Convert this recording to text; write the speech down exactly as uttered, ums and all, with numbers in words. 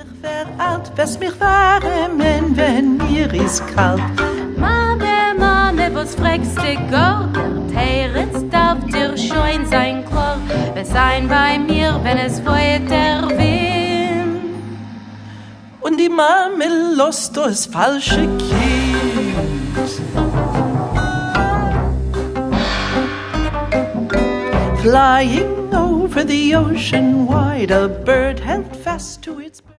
veralt, wirst mich wärmen, wenn mir ist kalt. Mame, Mame, was fragst du Gott? Der Teretz darf dir schon sein klar. Wir sein bei mir, wenn es weht der Wind. Und die Mame lässt das falsche Kind. Flying over the ocean wide, a bird held fast to its